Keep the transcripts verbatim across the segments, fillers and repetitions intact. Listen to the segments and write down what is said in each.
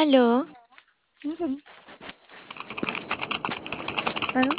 Aló, Ujú. Claro,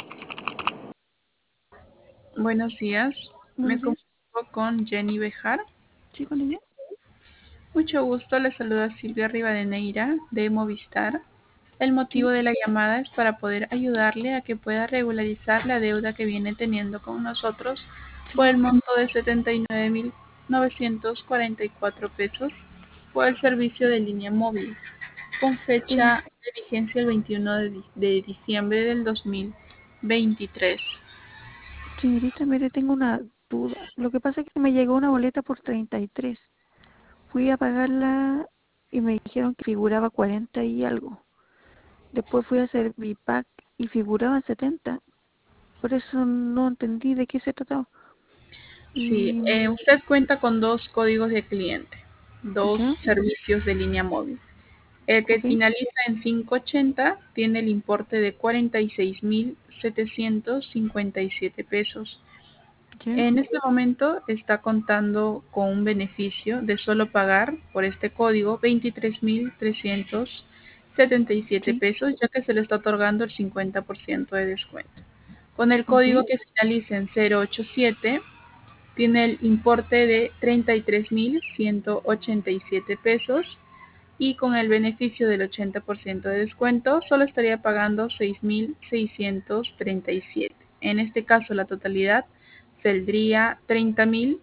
Buenos días, me buenos días. comunico con Jenny Bejar. Sí, con ella. Mucho gusto, le saluda Silvia Rivadeneira de Movistar. El motivo Sí, de la llamada es para poder ayudarle a que pueda regularizar la deuda que viene teniendo con nosotros por sí, el monto de setenta y nueve mil novecientos cuarenta y cuatro pesos por el servicio de línea móvil, con Eh, fecha de vigencia el veintiuno de, di- de diciembre del dos mil veintitrés. señorita, mire, tengo una duda. Lo que pasa es que me llegó una boleta por treinta y tres. Fui a pagarla y me dijeron que figuraba cuarenta y algo. Después fui a hacer Bipac y figuraba setenta. Por eso no entendí de qué se trataba. Sí, Y eh, usted cuenta con dos códigos de cliente, dos ya, servicios de línea móvil. El que ok, finaliza en quinientos ochenta tiene el importe de cuarenta y seis mil setecientos cincuenta y siete pesos. ya, En este momento está contando con un beneficio de solo pagar por este código veintitrés mil trescientos setenta y siete sí, pesos, ya que se le está otorgando el cincuenta por ciento de descuento. Con el ok, código que finaliza en cero ochenta y siete tiene el importe de treinta y tres mil ciento ochenta y siete pesos y con el beneficio del ochenta por ciento de descuento solo estaría pagando seis mil seiscientos treinta y siete. En este caso la totalidad saldría treinta mil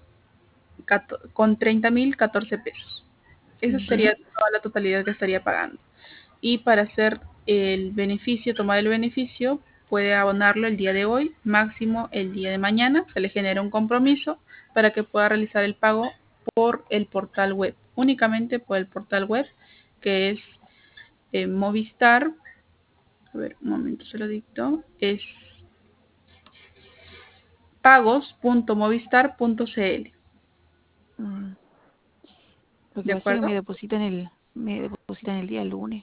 con treinta mil catorce pesos. Esa ya, sería toda la totalidad que estaría pagando. Y para hacer el beneficio, tomar el beneficio, puede abonarlo el día de hoy, máximo el día de mañana. Se le genera un compromiso para que pueda realizar el pago por el portal web, únicamente por el portal web que es eh, Movistar. A ver, un momento se lo dicto. Es pagos punto movistar punto cl. mm. Lo que ¿De pasa es que acuerdo? me depositan el, me depositan el día lunes.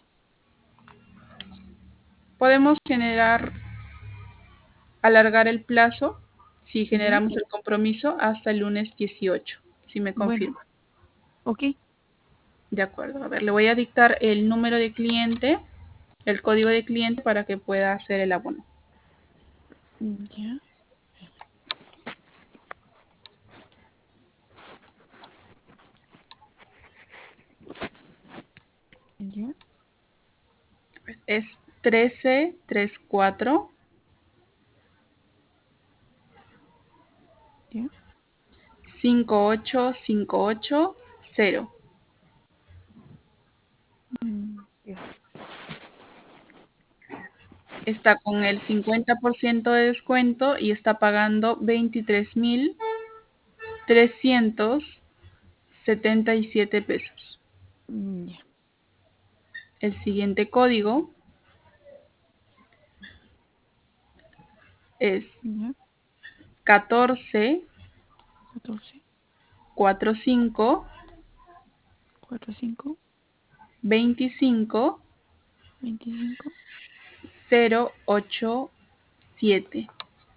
Podemos generar, alargar el plazo si ¿Ya? generamos el compromiso hasta el lunes dieciocho, si me Bueno, confirma. ok, De acuerdo. A ver, le voy a dictar el número de cliente, el código de cliente para que pueda hacer el abono. ya, ya, Es trece treinta y cuatro ya. cincuenta y ocho cincuenta y ocho cero. Mm, ya. Está con el cincuenta por ciento de descuento y está pagando veintitrés mil trescientos setenta y siete pesos. Mm, ya, El siguiente código es ya. catorce catorce, cuarenta y cinco cuatro, cinco, veinticinco veinticinco, cero ochenta y siete.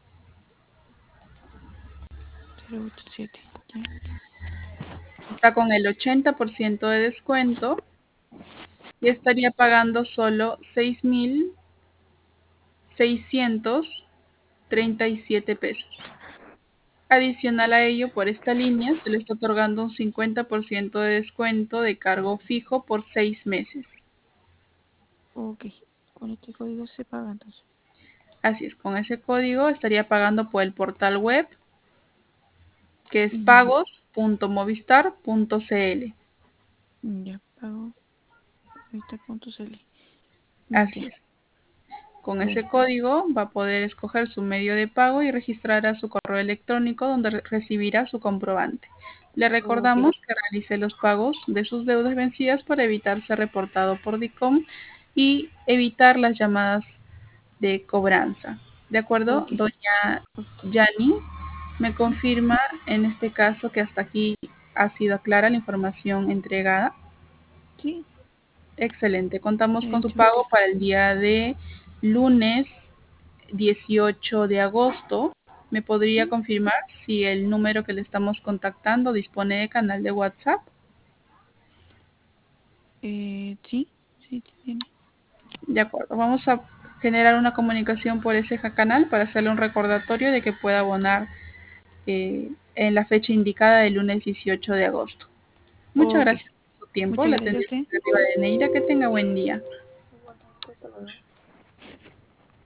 cero, ocho, siete. Ya, Está con el ochenta por ciento de descuento y estaría pagando solo seis mil seiscientos treinta y siete pesos. Adicional a ello, por esta línea se le está otorgando un cincuenta por ciento de descuento de cargo fijo por seis meses. ok. Con este código se paga entonces. Así es, con ese código estaría pagando por el portal web que es Ya, pagos punto movistar punto cl. ya, pago movistar.cl. Así Ya, es. Con ese bueno, código va a poder escoger su medio de pago y registrará su correo electrónico donde re- recibirá su comprobante. Le ok, recordamos que realice los pagos de sus deudas vencidas para evitar ser reportado por DICOM y evitar las llamadas de cobranza. ¿De acuerdo? ok, Doña ok. Yani me Sí, confirma en este caso que hasta aquí ha sido clara la información entregada. sí, Excelente. Contamos me ha con su dicho. pago para el día de lunes dieciocho de agosto. ¿Me podría Sí, confirmar si el número que le estamos contactando dispone de canal de WhatsApp? eh, sí, sí tiene. De acuerdo, vamos a generar una comunicación por ese canal para hacerle un recordatorio de que pueda abonar eh, en la fecha indicada del lunes dieciocho de agosto. Muchas Ok, gracias por su tiempo. muchas La gracias a atención usted. de Neira. Que tenga buen día.